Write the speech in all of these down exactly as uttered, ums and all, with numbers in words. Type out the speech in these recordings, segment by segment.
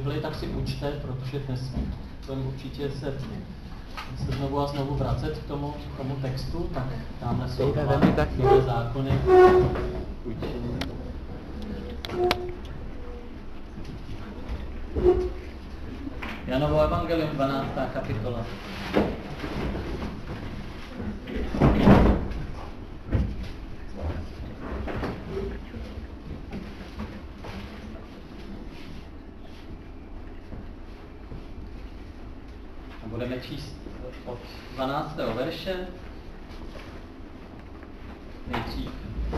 ulehli, tak si učte, protože dnes budeme určitě se, se znovu a znovu vracet k tomu, k tomu textu, tak tamhle jsou nové zákony učení. Janovo evangelium, dvanáctá kapitola. A budeme číst od dvanáctého verše nejdřív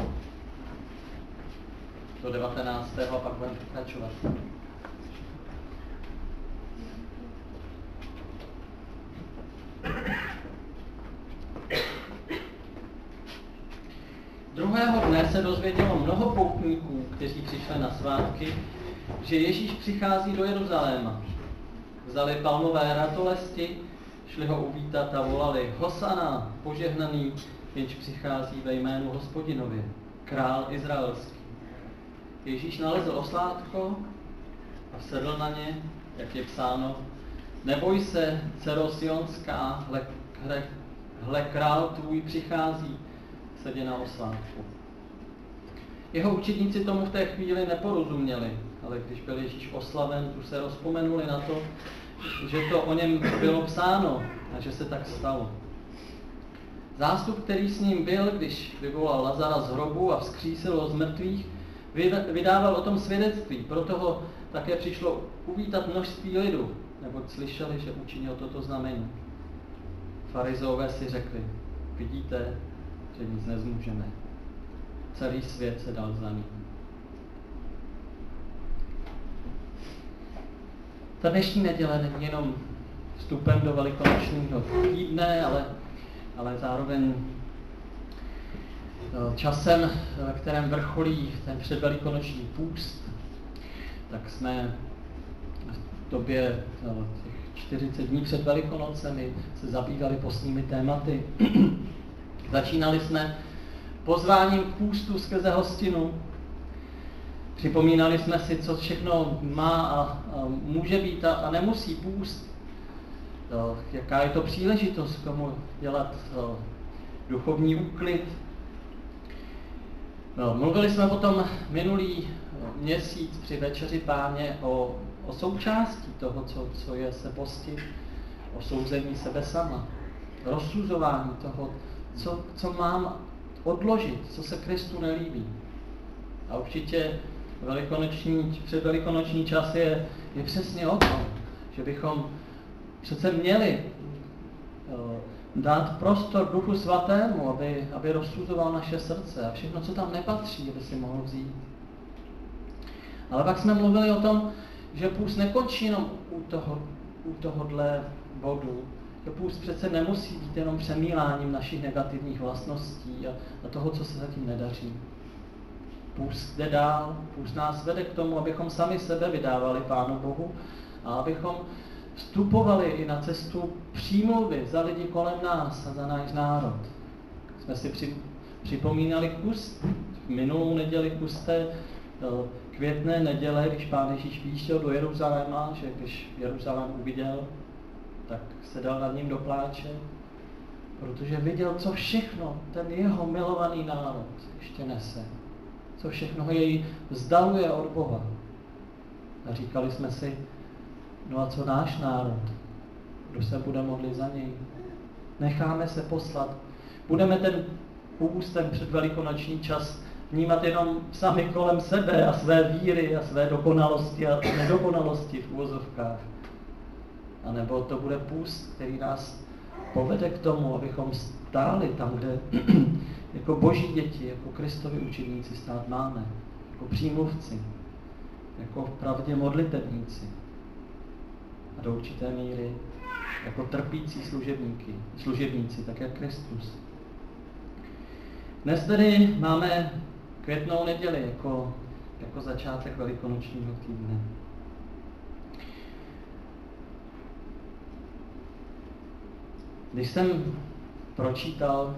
do devatenáctého a pak budeme pokračovat. Druhého dne se dozvědělo mnoho poutníků, kteří přišli na svátky, že Ježíš přichází do Jeruzaléma. Vzali palmové ratolesti, šli ho uvítat a volali: Hosana, požehnaný, jenž přichází ve jménu Hospodinově, král izraelský. Ježíš nalezl oslátko a sedl na ně, jak je psáno: Neboj se, dcero Sionská, hle, hle, hle král tvůj přichází, sedě na oslátku. Jeho učedníci tomu v té chvíli neporozuměli, ale když byl Ježíš oslaven, tu se rozpomenuli na to, že to o něm bylo psáno a že se tak stalo. Zástup, který s ním byl, když vyvolal Lazara z hrobu a vzkřísil ho z mrtvých, vydával o tom svědectví, proto ho také přišlo uvítat množství lidu, neboť slyšeli, že učinil toto znamení. Farizeové si řekli: Vidíte, že nic nezmůžeme. Celý svět se dal za ním. Ta dnešní neděle není jenom vstupem do velikonočního týdne, ale, ale zároveň časem, ve kterém vrcholí ten předvelikonoční půst. Tak jsme v době těch čtyřicet dní před Velikonocemi se zabývali postními tématy. Začínali jsme pozváním k půstu skrze hostinu. Připomínali jsme si, co všechno má a, a může být a, a nemusí půst. To, jaká je to příležitost komu dělat to, duchovní úklid. No, mluvili jsme potom minulý měsíc při Večeři Páně o, o součástí toho, co, co je se postit, o souzení sebe sama, rozsuzování toho, co, co mám odložit, co se Kristu nelíbí. A určitě velikonoční, předvelikonoční čas je, je přesně o tom, že bychom přece měli uh, dát prostor Duchu Svatému, aby, aby rozsuzoval naše srdce a všechno, co tam nepatří, aby si mohl vzít. Ale pak jsme mluvili o tom, že půst nekončí jenom u, toho, u tohohle bodu. Že půst přece nemusí být jenom přemíláním našich negativních vlastností a, a toho, co se zatím nedaří. Půst jde dál, půst nás vede k tomu, abychom sami sebe vydávali Pánu Bohu a abychom vstupovali i na cestu přímluvy za lidi kolem nás a za náš národ. Jsme si při, připomínali kus, minulou neděli kus té květné neděle, když Pán Ježíš výšel do Jeruzaléma, že když Jeruzalém uviděl, tak se dal nad ním do pláče, protože viděl, co všechno ten jeho milovaný národ ještě nese. Co všechno ho jej vzdaluje od Boha. A říkali jsme si: no a co náš národ? Kdo se bude modlit za něj? Necháme se poslat. Budeme ten půst, ten předvelikonoční čas vnímat jenom sami kolem sebe a své víry a své dokonalosti a nedokonalosti v uvozovkách. A nebo to bude půst, který nás povede k tomu, abychom stáli tam, kde jako boží děti, jako Kristovi učedníci stát máme, jako přímluvci, jako v pravdě modlitebníci a do určité míry jako trpící služebníky, služebníci, tak jak Kristus. Dnes tedy máme květnou neděli jako, jako začátek velikonočního týdne. Když jsem pročítal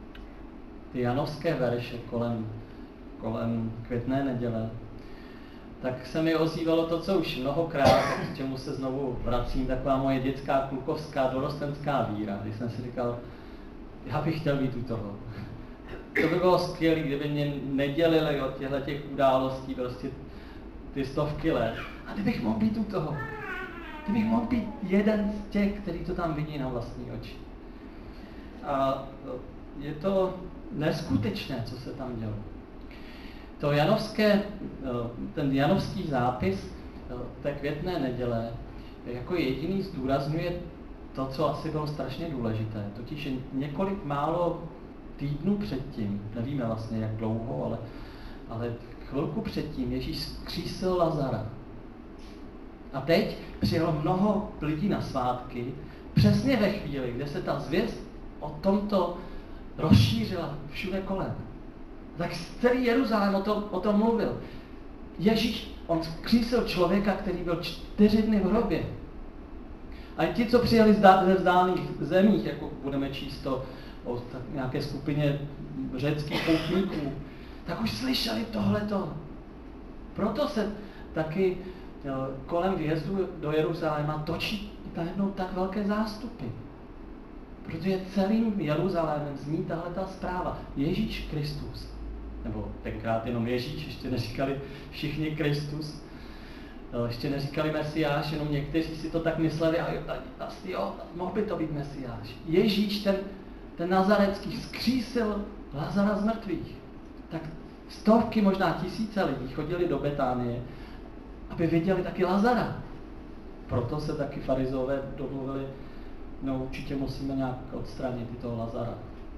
ty janovské verše kolem, kolem květné neděle, tak se mi ozývalo to, co už mnohokrát, k čemu se znovu vracím, taková moje dětská, klukovská, dorostenská víra, když jsem si říkal, já bych chtěl být u toho. To by bylo skvělé, kdyby mě nedělili od těchto těch událostí prostě ty stovky let. A kdybych mohl být u toho. Kdybych mohl být jeden z těch, který to tam vidí na vlastní oči. A je to neskutečné, co se tam dělo. To janovské, ten janovský zápis té květné neděle jako jediný zdůrazňuje to, co asi bylo strašně důležité. Totiž několik málo týdnů předtím, nevíme vlastně jak dlouho, ale, ale chvilku předtím Ježíš vzkřísil Lazara. A teď přijelo mnoho lidí na svátky, přesně ve chvíli, kde se ta zvěst o tomto rozšířila všude kolem. Tak celý Jeruzalém o tom, o tom mluvil. Ježíš, on vzkřísil člověka, který byl čtyři dny v hrobě. A ti, co přijeli ze vzdálených zemích, jako budeme číst to o nějaké skupině řeckých poutníků, tak už slyšeli tohleto. Proto se taky kolem vjezdu do Jeruzaléma točí najednou tak velké zástupy. Protože celým Jeruzalémem zní tahleta zpráva. Ježíš Kristus. Nebo tenkrát jenom Ježíš, ještě neříkali všichni Kristus. Ještě neříkali Mesiáš, jenom někteří si to tak mysleli a asi jo, mohl by to být Mesiáš. Ježíš, ten, ten nazarecký, vzkřísil Lazara z mrtvých. Tak stovky, možná tisíce lidí chodili do Betánie, aby viděli taky Lazara. Proto se taky farizové domluvili, no určitě musíme nějak odstranit i toho Lazara.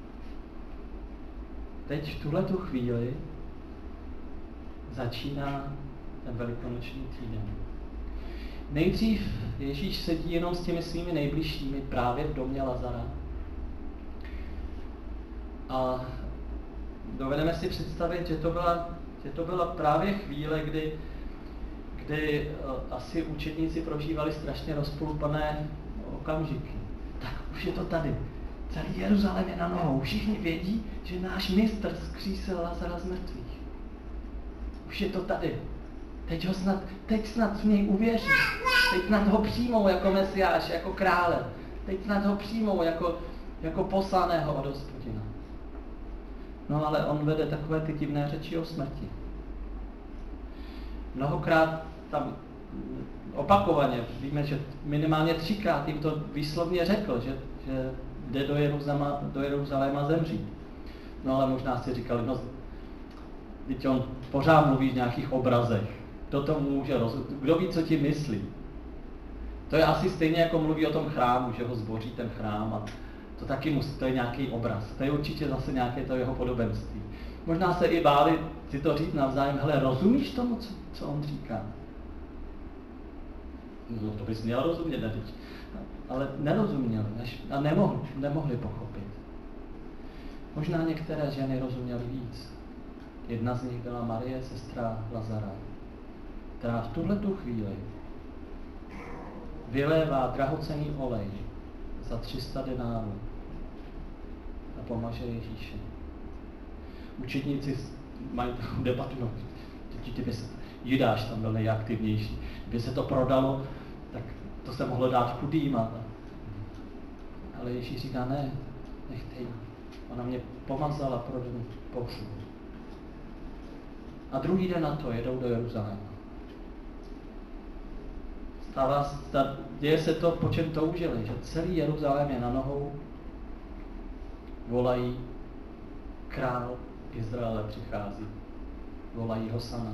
Teď v tuhletu chvíli začíná ten velikonoční týden. Nejdřív Ježíš sedí jenom s těmi svými nejbližšími právě v domě Lazara. A dovedeme si představit, že to byla, že to byla právě chvíle, kdy, kdy asi učedníci prožívali strašně rozpolupané okamžiky. Tak už je to tady. Celý Jeruzalém je na nohou. Všichni vědí, že náš mistr vzkřísil Lazara z mrtvých. Už je to tady. Teď, ho snad, teď snad v něj uvěří. Teď snad ho přijmou jako Mesiáš, jako krále. Teď snad ho přijmou jako, jako poslaného od Hospodina. No ale on vede takové ty divné řeči o smrti. Mnohokrát tam opakovaně, víme, že minimálně třikrát jim to výslovně řekl, že, že jde do Jeruzaléma, do Jeruzaléma zemřít. No ale možná si říkali, no, teď on pořád mluví v nějakých obrazech. Kdo to může rozumět? Kdo ví, co ti myslí? To je asi stejně, jako mluví o tom chrámu, že ho zboří ten chrám a to taky musí, to je nějaký obraz. To je určitě zase nějaké to jeho podobenství. Možná se i báli si to říct navzájem, hele, rozumíš tomu, co, co on říká? No to bys měl rozumět, ne? Ale nerozuměli a nemohli, nemohli pochopit. Možná některé ženy rozuměly víc. Jedna z nich byla Marie, sestra Lazara, která v tuhletu chvíli vylévá drahocenný olej za tři sta denárů a pomaže Ježíše. Učedníci mají takovou debatu, no, kdyby se, Judáš tam byl nejaktivnější, kdyby se to prodalo, tak to se mohlo dát chudým. Ale Ježíš říká, ne, nechte jí. Ona mě pomazala pro den pohřbu. A druhý den na to jedou do Jeruzaléma. Stává, děje se to, po čem toužili, že celý Jeruzalém je na nohou, volají, král Izraele přichází, volají Hosana.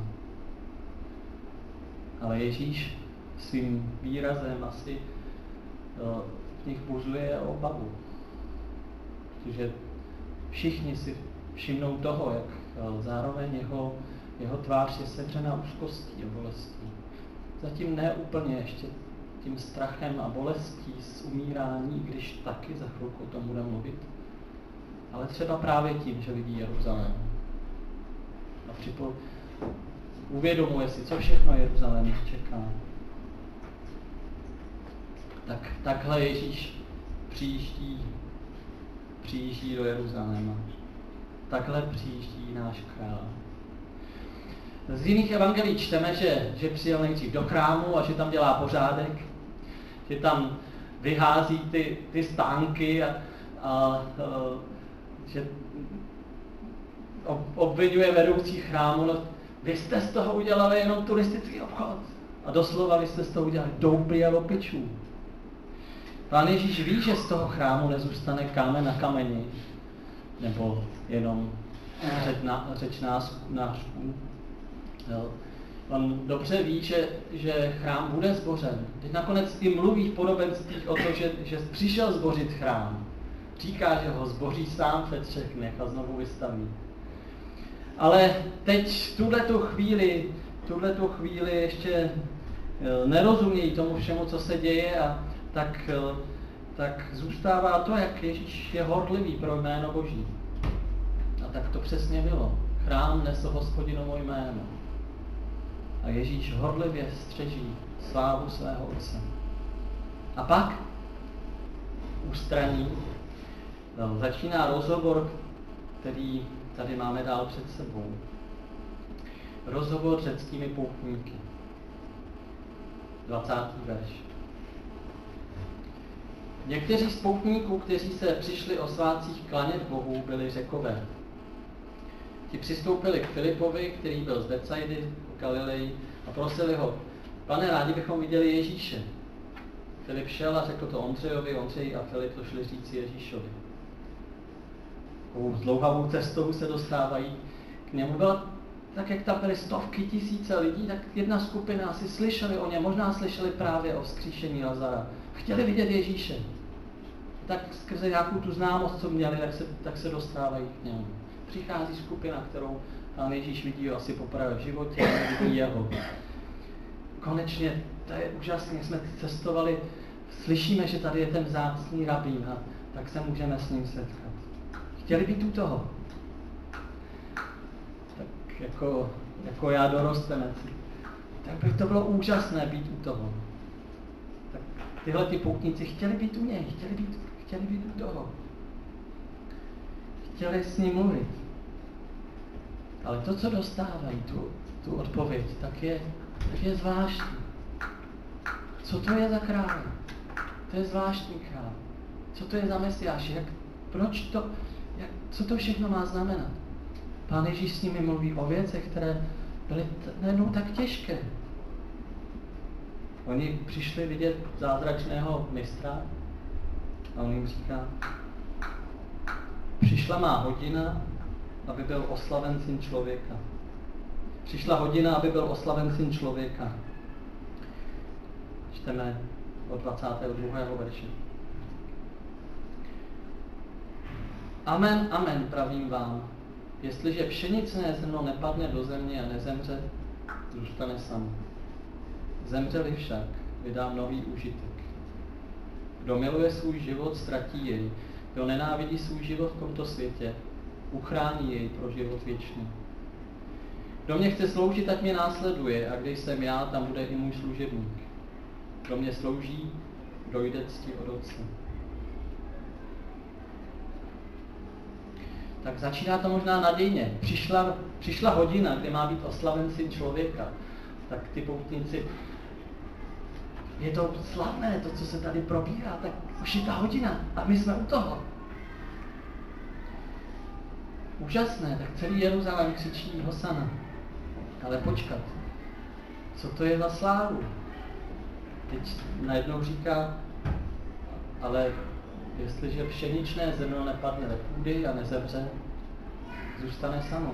Ale Ježíš svým výrazem asi v nich buzuje obavu. Protože všichni si všimnou toho, jak zároveň jeho, jeho tvář je sevřena úzkostí a bolestí. Zatím ne úplně ještě tím strachem a bolestí z umírání, když taky za chvilku o tom bude mluvit, ale třeba právě tím, že vidí Jeruzalém. A připo, uvědomuje si, co všechno Jeruzalém čeká. Tak, takhle Ježíš přijíždí, přijíždí do Jeruzaléma. Takhle přijíždí náš král. Z jiných evangelií čteme, že, že přijel nejdřív do chrámu a že tam dělá pořádek, že tam vyhází ty, ty stánky a, a, a že obvinuje vedoucí chrámu, no, vy jste z toho udělali jenom turistický obchod. A doslova vy jste z toho udělali doupy a lopičů. Pán Ježíš ví, že z toho chrámu nezůstane kámen na kameni, nebo jenom řeč, na, řeč nářků. On dobře ví, že, že chrám bude zbořen. Teď nakonec i mluví v podobenstvích o to, že, že přišel zbořit chrám. Říká, že ho zboří sám ve třech dnech a znovu vystaví. Ale teď v tuhletu chvíli, tuhletu chvíli ještě nerozumějí tomu všemu, co se děje, a tak, tak zůstává to, jak Ježíš je horlivý pro jméno Boží. A tak to přesně bylo. Chrám nesl Hospodinovo jméno. A Ježíš horlivě střeží slávu svého Otce. A pak ústraní no, začíná rozhovor, který tady máme dál před sebou. Rozhovor s řeckými poutníky. dvacátý verš. Někteří z poutníků, kteří se přišli o svátcích klanět Bohu, byli Řekové. Ti přistoupili k Filipovi, který byl z Betsaidy v Galileji, a prosili ho: Pane, rádi bychom viděli Ježíše. Filip šel a řekl to Ondřejovi, Ondřej a Filip to šli říci Ježíšovi. Takovou zdlouhavou cestou se dostávají k němu. Byla, tak jak tam byly stovky tisíce lidí, tak jedna skupina asi slyšeli o něm, možná slyšeli právě o vzkříšení Lazara. Chtěli vidět Ježíše. Tak skrze nějakou tu známost, co měli, tak se, tak se dostávají k němu. Přichází skupina, kterou Pán Ježíš vidí asi poprvé v životě, a vidí jeho. Konečně, to je úžasné, jsme cestovali, slyšíme, že tady je ten vzácný rabín, a tak se můžeme s ním setkat. Chtěli být u toho. Tak jako, jako já dorostenec. Tak by to bylo úžasné být u toho. Tak tyhle ty poutníci chtěli být u něj, chtěli být, chtěli být u toho. Chtěli s ním mluvit. Ale to, co dostávají, tu, tu odpověď, tak je, tak je zvláštní. Co to je za krále? To je zvláštní král. Co to je za Mesiáš? Jak, proč to, jak, co to všechno má znamenat? Pán Ježíš s nimi mluví o věcech, které byly najednou tak těžké. Oni přišli vidět zázračného mistra a on jim říká: přišla má hodina, aby byl oslaven syn člověka. Přišla hodina, aby byl oslaven syn člověka. Čteme od dvacátého druhého verše. Amen, amen, pravím vám. Jestliže pšenicné zrno nepadne do země a nezemře, zůstane samo. Zemřeli však, vydám nový užitek. Kdo miluje svůj život, ztratí jej. Kdo nenávidí svůj život v tomto světě, uchrání jej pro život věčný. Kdo mě chce sloužit, ať mě následuje, a kde jsem já, tam bude i můj služebník. Kdo mě slouží, dojde cti od Otce. Tak začíná to možná nadějně. Přišla, přišla hodina, kdy má být oslaven syn člověka. Tak ty poutníci, je to slavné, to, co se tady probírá, tak už je ta hodina a my jsme u toho. Úžasné, tak celý Jeruzalém křičí Hosana. Ale počkat, co to je za slávu? Teď najednou říká, ale jestliže pšeničné zrno nepadne do půdy a nezemře, zůstane samo.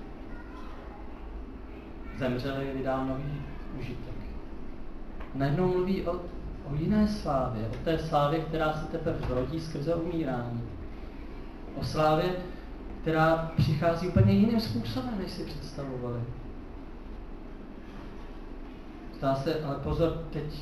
Zemřeli, vydám nový užitek. Najednou mluví o, o jiné slávě, o té slávě, která se teprve zrodí skrze umírání. O slávě, která přichází úplně jiným způsobem, než si představovali. Zdá se, ale pozor, teď,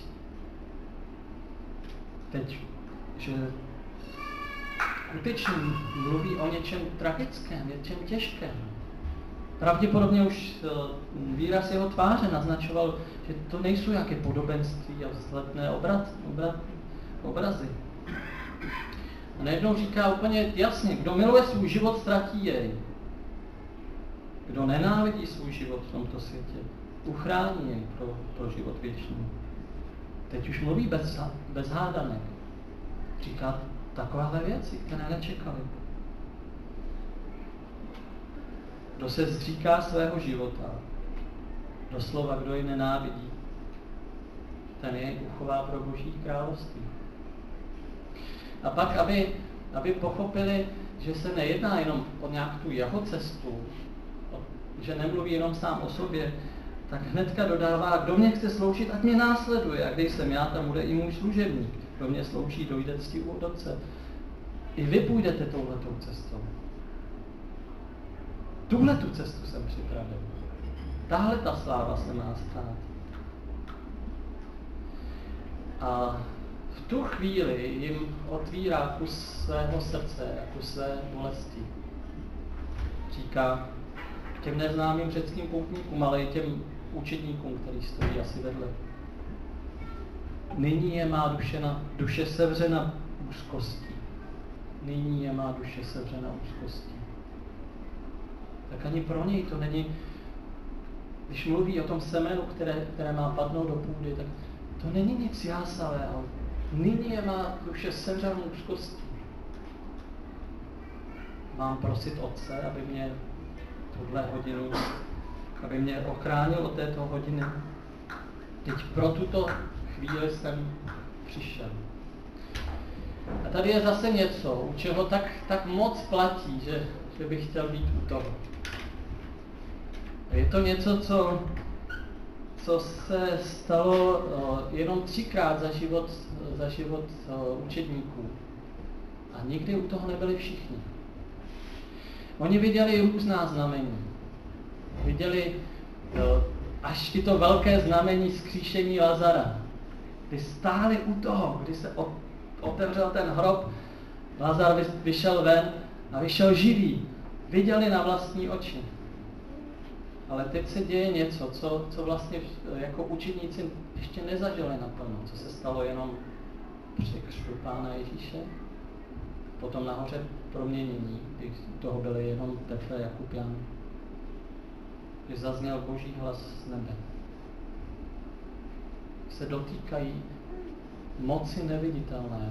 teď, že skutečně mluví o něčem tragickém, něčem těžkém. Pravděpodobně už výraz jeho tváře naznačoval, že to nejsou nějaké podobenství a vzletné obrat, obrat, obrazy. A najednou říká úplně jasně, kdo miluje svůj život, ztratí jej. kdo nenávidí svůj život v tomto světě, uchrání jej pro, pro život věčný. Teď už mluví bez, bez hádanek. Říká takovéhle věci, které nečekali. Kdo se zříká svého života, doslova kdo ji nenávidí, ten jej uchová pro Boží království. A pak, aby, aby pochopili, že se nejedná jenom o nějak tu jeho cestu, že nemluví jenom sám o sobě, tak hnedka dodává, kdo mě chce sloužit, ať mě následuje. A když jsem já, tam bude i můj služebník. Kdo mě slouží, dojde cti u Otce. I vy půjdete touhletou cestou. Tuhle tu cestu jsem připravil. Tahle ta sláva se má stát. A v tu chvíli jim otvírá kus svého srdce a kus své bolesti. Říká těm neznámým řeckým poutníkům, ale i těm učedníkům, který stojí asi vedle. Nyní je má duše, na, duše sevřena úzkostí. Nyní je má duše sevřena úzkostí. Tak ani pro něj to není, když mluví o tom semenu, které, které má padnout do půdy, tak to není nic jásalého. Nyní je má duše sevřenou úzkostí. Mám prosit Otce, aby mě tuhle hodinu, aby mě ochránil od této hodiny. Teď pro tuto chvíli jsem přišel. A tady je zase něco, u čeho tak, tak moc platí, že, že bych chtěl být u toho. A je to něco, co, co se stalo uh, jenom třikrát za život, za život uh, učedníků. A nikdy u toho nebyli všichni. Oni viděli různá znamení. Viděli uh, až tyto velké znamení vzkříšení Lazara. Kdy stáli u toho, kdy se otevřel ten hrob, Lazar vyšel ven a vyšel živý. Viděli na vlastní oči. Ale teď se děje něco, co, co vlastně jako učedníci ještě nezažili naplno, co se stalo jenom při křtu Pána Ježíše, potom nahoře proměnění, když toho byly jenom Petr, Jakub, Jan, když zazněl Boží hlas z nebe. Se dotýkají moci neviditelného.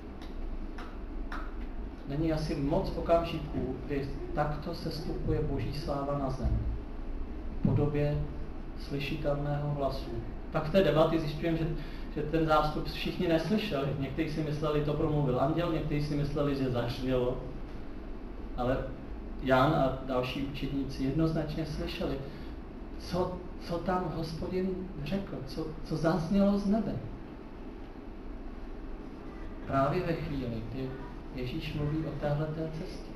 Není asi moc okamžiků, kdy takto sestupuje Boží sláva na zem. V podobě slyšitelného hlasu. Pak v té debaty zjišťujeme, že, že ten zástup všichni neslyšeli. Někteří si mysleli, to promluvil anděl, někteří si mysleli, že zařvělo. Ale Jan a další učedníci jednoznačně slyšeli, co, co tam Hospodin řekl, co, co zaznělo z nebe. Právě ve chvíli, kdy Ježíš mluví o téhleté cestě.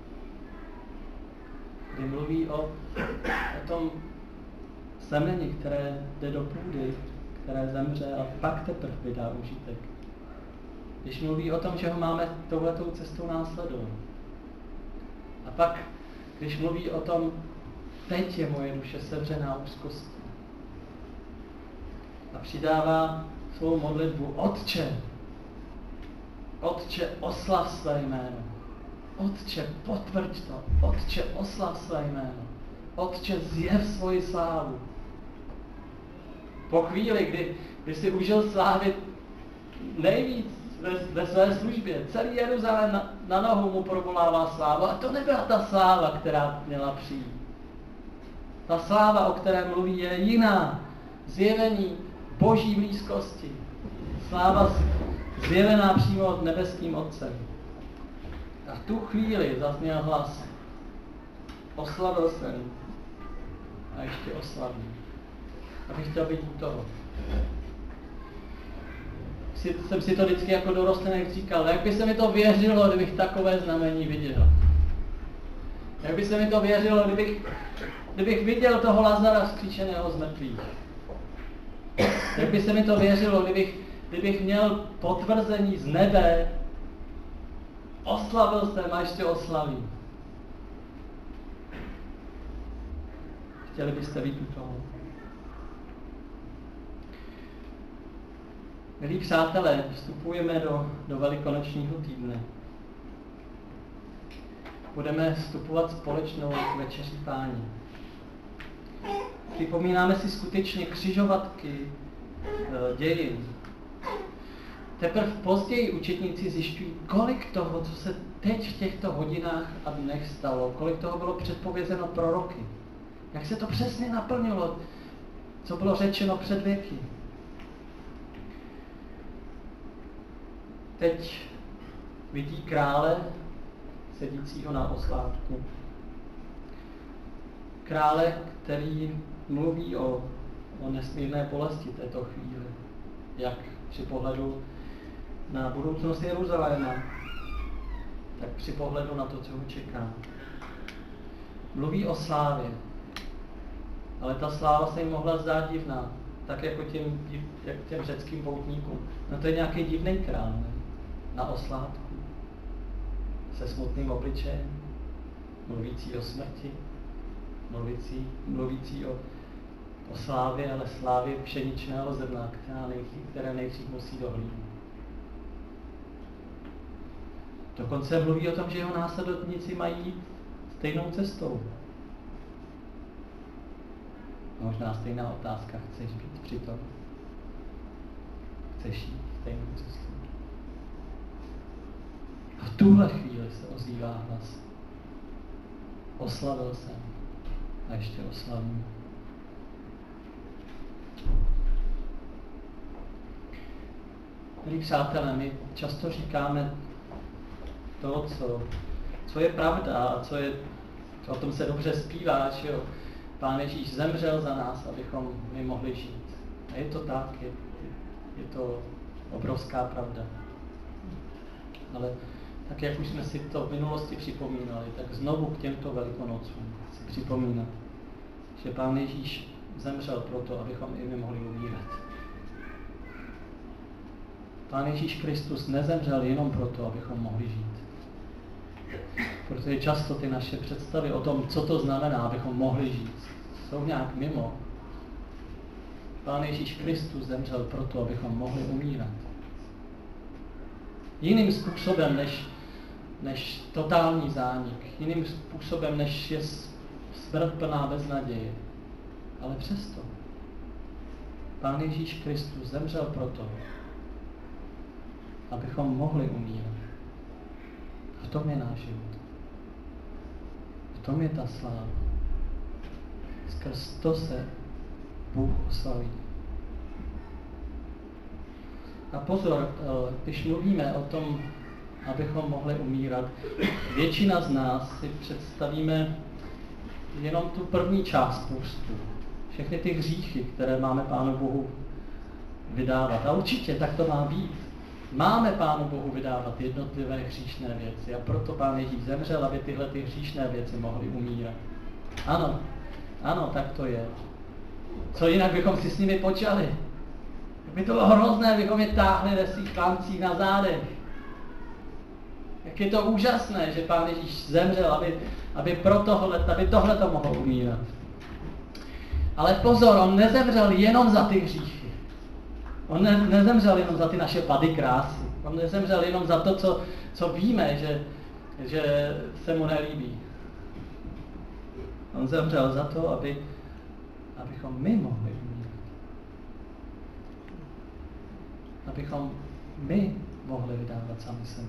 Kdy mluví o, o tom semeni, které jde do půdy, které zemře a pak teprve vydá užitek. Když mluví o tom, že ho máme touhletou cestou následovat. A pak, když mluví o tom, teď je moje duše sevřená úzkostí. A přidává svou modlitbu, Otče, Otče, oslav své jméno. Otče, potvrď to. Otče, oslav své jméno. Otče, zjev svoji slávu. Po chvíli, kdy, kdy si užil slávy nejvíc ve, ve své službě, celý Jeruzalém na, na nohu mu provolává slávu. A to nebyla ta sláva, která měla přijít. Ta sláva, o které mluví, je jiná. Zjevení Boží blízkosti. Sláva zjevená přímo od nebeským Otcem. A v tu chvíli zazněl hlas. Oslavil jsem a ještě oslavím. Abych chtěl být u toho. Si, jsem si to vždycky jako dorostenek říkal, jak by se mi to věřilo, kdybych takové znamení viděl. Jak by se mi to věřilo, kdybych, kdybych viděl toho Lazara vzkříšeného z mrtvých. Jak by se mi to věřilo, kdybych, kdybych měl potvrzení z nebe, oslavil jsem a ještě oslavím. Chtěli byste být u toho? Milí přátelé, vstupujeme do, do velikonočního týdne. Budeme vstupovat společnou k večeři Páni. Připomínáme si skutečně křižovatky dějin. Teprve později učetníci zjišťují, kolik toho, co se teď v těchto hodinách a dnech stalo, kolik toho bylo předpovězeno proroky. Jak se to přesně naplnilo, co bylo řečeno před věky. Teď vidí krále sedícího na oslátku. Krále, který mluví o, o nesmírné bolesti této chvíli. Jak při pohledu na budoucnost Jeruzaléma, tak při pohledu na to, co ho čeká. Mluví o slávě, ale ta sláva se jim mohla zdát divná, tak jako těm, jak těm řeckým poutníkům. No to je nějaký divný král, ne? Na oslátku, se smutným obličejem, mluvící o smrti, mluvící, mluvící o, o slávě, ale slávě pšeničného zrna, která nejdřív, které nejdřív musí dohlídnout. Dokonce mluví o tom, že jeho následovníci mají jít stejnou cestou. Možná stejná otázka, chceš být přitom? Chceš jít stejnou cestou? A v tuhle chvíli se ozývá hlas. Oslavil jsem a ještě oslavím. Milí přátelé, my často říkáme to, co, co je pravda a co je, o tom se dobře zpívá, že jo. Pán Ježíš zemřel za nás, abychom my mohli žít. A je to tak, je, je to obrovská pravda. Ale tak, jak už jsme si to v minulosti připomínali, tak znovu k těmto Velikonocům si připomínat, že Pán Ježíš zemřel proto, abychom i my mohli umírat. Pán Ježíš Kristus nezemřel jenom proto, abychom mohli žít. Protože často ty naše představy o tom, co to znamená, abychom mohli žít, jsou nějak mimo. Pán Ježíš Kristus zemřel proto, abychom mohli umírat. Jiným způsobem, než, než totální zánik. Jiným způsobem, než je smrt plná beznaděje. Ale přesto. Pán Ježíš Kristus zemřel proto, abychom mohli umírat. V tom je náš život. V tom je ta sláva. Skrz to se Bůh oslaví. A pozor, když mluvíme o tom, abychom mohli umírat, většina z nás si představíme jenom tu první část půstu. Všechny ty hříchy, které máme Pánu Bohu vydávat. A určitě tak to má být. Máme Pánu Bohu vydávat jednotlivé hříšné věci a proto Pán Ježíš zemřel, aby tyhle ty hříšné věci mohly umírat. Ano, ano, tak to je. Co jinak bychom si s nimi počali? By to bylo hrozné, bychom je táhli ve svých lancích na zádech. Jak je to úžasné, že Pán Ježíš zemřel, aby, aby, pro tohle, aby tohle to mohlo umírat. Ale pozor, on nezemřel jenom za ty hříchy. On ne, nezemřel jenom za ty naše vady krásy. On nezemřel jenom za to, co, co víme, že, že se mu nelíbí. On zemřel za to, aby, abychom my mohli umírat. Abychom my mohli vydávat sami sebe.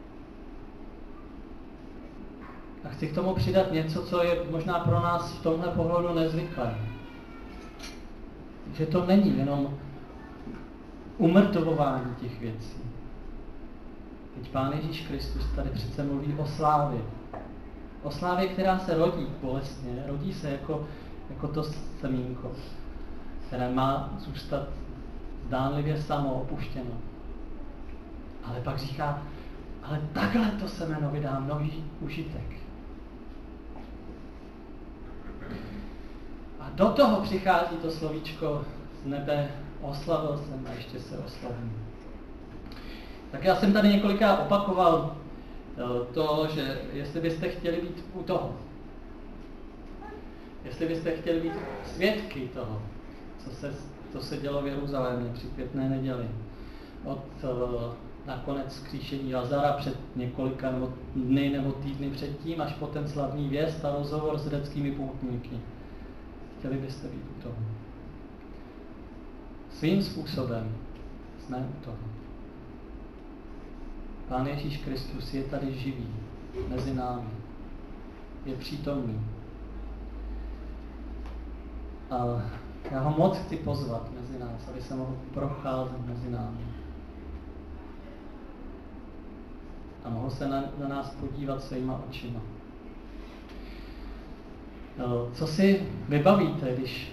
A chci k tomu přidat něco, co je možná pro nás v tomhle pohledu nezvyklé. Že to není jenom umrtvování těch věcí. Teď Pán Ježíš Kristus tady přece mluví o slávě. O slávě, která se rodí bolestně, rodí se jako, jako to semínko, které má zůstat zdánlivě samo, opuštěno. Ale pak říká, ale takhle to semeno vydá nový užitek. A do toho přichází to slovíčko z nebe, oslavil jsem a ještě se oslavím. Tak já jsem tady několikrát opakoval to, že jestli byste chtěli být u toho, jestli byste chtěli být svědky toho, co se, co se dělo v Jeruzalémě při Květné neděli, od nakonec vzkříšení Lazara před několika nebo dny nebo týdny předtím, až po ten slavný věst a rozhovor s řeckými poutníky. Chtěli byste být u toho. Svým způsobem jsme u toho. Pán Ježíš Kristus je tady živý, mezi námi. Je přítomný. A já ho moc chci pozvat mezi nás, aby se mohl procházet mezi námi. A mohl se na, na nás podívat svýma očima. Co si vybavíte, když,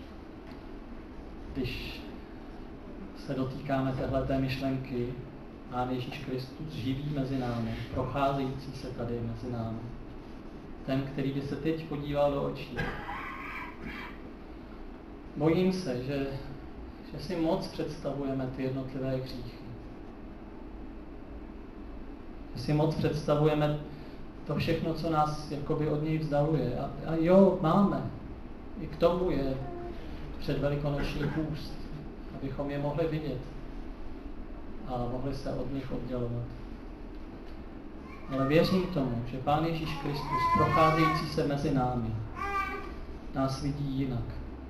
když se dotýkáme téhleté myšlenky, Pán Ježíš Kristus živý mezi námi, procházející se tady mezi námi. Ten, který by se teď podíval do očí. Bojím se, že, že si moc představujeme ty jednotlivé hříchy. Že si moc představujeme to všechno, co nás jakoby od něj vzdaluje. A, a jo, máme. I k tomu je předvelikonoční půst, abychom je mohli vidět a mohli se od nich oddělovat. Ale věřím tomu, že Pán Ježíš Kristus, procházející se mezi námi, nás vidí jinak.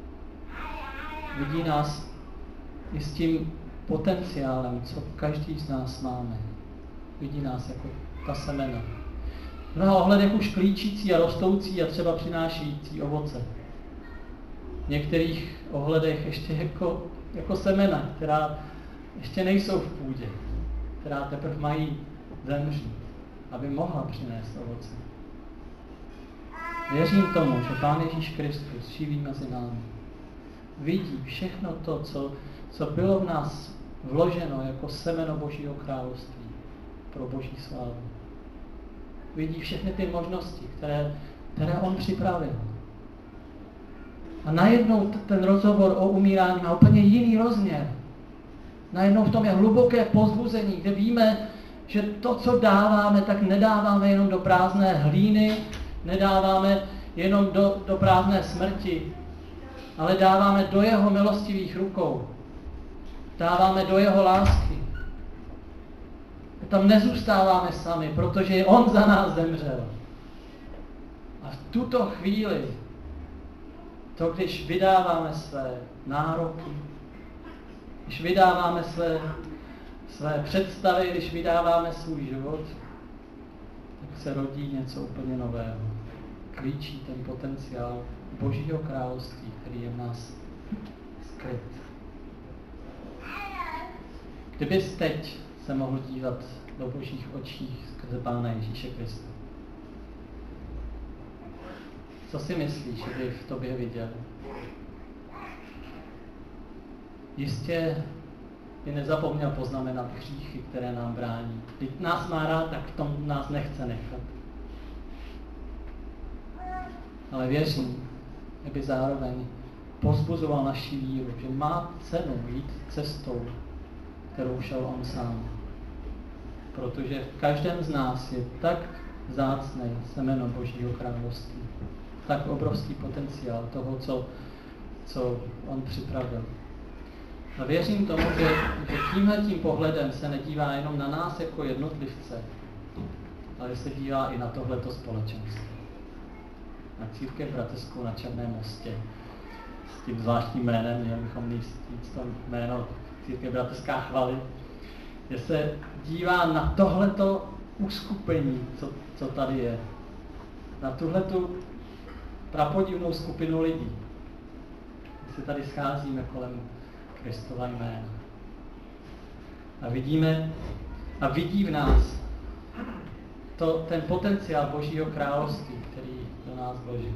Vidí nás i s tím potenciálem, co každý z nás máme. Vidí nás jako ta semena. V mnoha ohledech už klíčící a rostoucí a třeba přinášející ovoce. V některých ohledech ještě jako, jako semena, která ještě nejsou v půdě, která teprve mají zemřít, aby mohla přinést ovoce. Věřím tomu, že Pán Ježíš Kristus živí mezi námi. Vidí všechno to, co, co bylo v nás vloženo jako semeno Božího království pro Boží slávu. Vidí všechny ty možnosti, které, které on připravil. A najednou ten rozhovor o umírání má úplně jiný rozměr. Najednou v tom je hluboké povzbuzení, kde víme, že to, co dáváme, tak nedáváme jenom do prázdné hlíny, nedáváme jenom do, do prázdné smrti, ale dáváme do jeho milostivých rukou. Dáváme do jeho lásky. Tam nezůstáváme sami, protože on za nás zemřel. A v tuto chvíli, to když vydáváme své nároky, když vydáváme své, své představy, když vydáváme svůj život, tak se rodí něco úplně nového. Klíčí ten potenciál Božího království, který je v nás skryt. Kdybys teď se mohl dívat do Božích očí skrze Pána Ježíše Krista, co si myslíš, že by v tobě viděl? Jistě by nezapomněl poznamenat hříchy, které nám brání. Když nás má rád, tak v tom nás nechce nechat. Ale věřím, že by zároveň povzbuzoval naši víru, že má cenu jít cestou, kterou šel on sám. Protože v každém z nás je tak vzácné semeno Božího království, tak obrovský potenciál toho, co, co on připravil. A věřím tomu, že, že tímhletím pohledem se nedívá jenom na nás jako jednotlivce, ale se dívá i na tohleto společenství. Na Církev bratrskou na Černém Mostě. S tím zvláštním jménem, měli bychom říct to jméno Církev bratrská Chvaly, že se dívá na tohleto uskupení, co, co tady je. Na tuhletu prapodivnou skupinu lidí. My se tady scházíme kolem Kristova jména. A vidíme, a vidí v nás to, ten potenciál Božího království, který do nás vložil.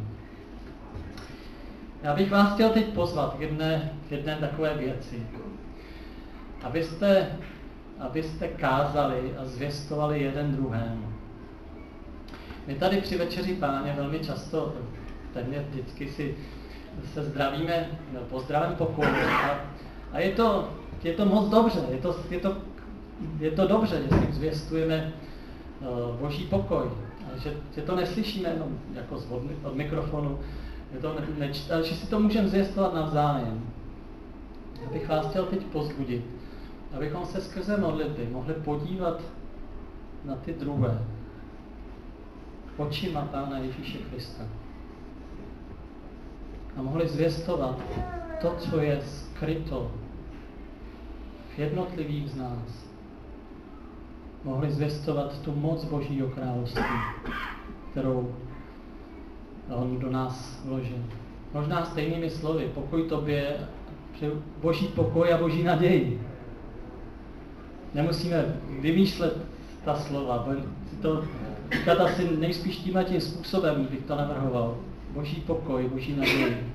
Já bych vás chtěl teď pozvat k jedné, k jedné takové věci. Abyste, abyste kázali a zvěstovali jeden druhému. My tady při Večeři Páně velmi často, téměř vždycky si se zdravíme, no, pozdravím pokoju. A, a je, to, je to moc dobře, je to, je to, je to dobře, že si zvěstujeme uh, Boží pokoj. A že, že to neslyšíme jenom jako z, od, od mikrofonu, je to ne, ne, ale že si to můžeme zvěstovat navzájem. Já bych vás chtěl teď pozbudit, abychom se skrze modlitby mohli podívat na ty druhé očima Pána Ježíše Krista. a mohli zvěstovat to, co je skryto v jednotlivých z nás. Mohli zvěstovat tu moc Božího království, kterou on do nás vložil. Možná stejnými slovy, pokoj tobě, Boží pokoj a Boží naději. Nemusíme vymýšlet ta slova, to říkat asi nejspíš tímhle tím způsobem bych to navrhoval. Boží pokoj, Boží naději.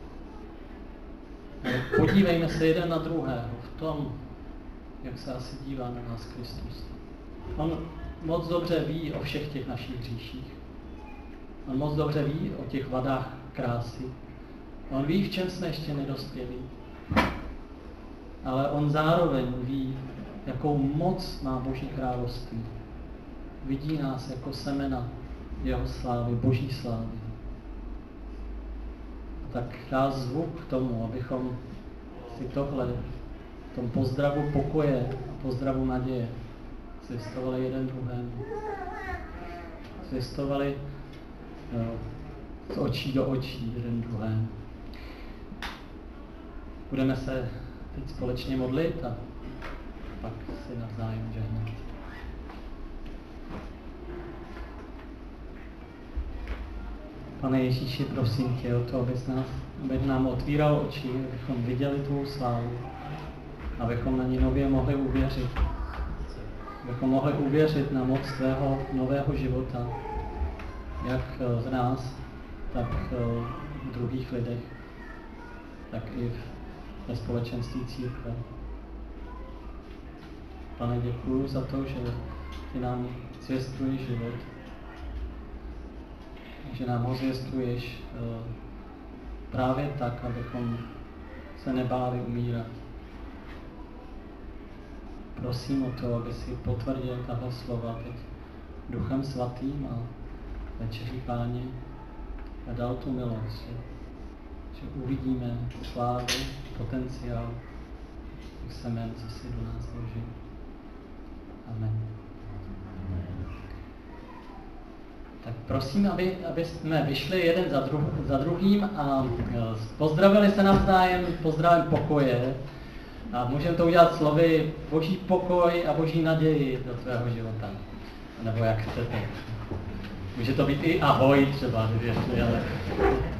Ale podívejme se jeden na druhého v tom, jak se asi dívá na nás Kristus. On moc dobře ví o všech těch našich hříších. On moc dobře ví o těch vadách krásy. On ví, v čem jsme ještě nedospěli. Ale on zároveň ví, jakou moc má Boží království. Vidí nás jako semena jeho slávy, Boží slávy. A tak já zvu k tomu, abychom si tohle, v tom pozdravu pokoje a pozdravu naděje, zvěstovali jeden druhému. Zvěstovali no, z očí do očí jeden druhému. Budeme se teď společně modlit a pak si navzájem žehnat. Pane Ježíši, prosím tě o to, abys nás, aby nám otvíral oči, abychom viděli tvou slávu, abychom na ní nově mohli uvěřit. Abychom mohli uvěřit na moc tvého nového života, jak v nás, tak v druhých lidech, tak i ve společenství církve. Pane, děkuju za to, že ty nám zvěstuješ život, že nám ho zvěstuješ právě tak, abychom se nebáli umírat. Prosím o to, aby si potvrdil tahle slova teď Duchem Svatým a večeří Páně a dal tu milost, že, že uvidíme slávu, potenciál těch semen, co si do nás vložil. Amen. Tak prosím, aby, aby jsme vyšli jeden za, druh, za druhým a pozdravili se navzájem pozdravem pokoje. A můžeme to udělat slovy Boží pokoj a Boží naději do tvého života. Nebo jak chcete. Může to být i ahoj třeba, jestli, ale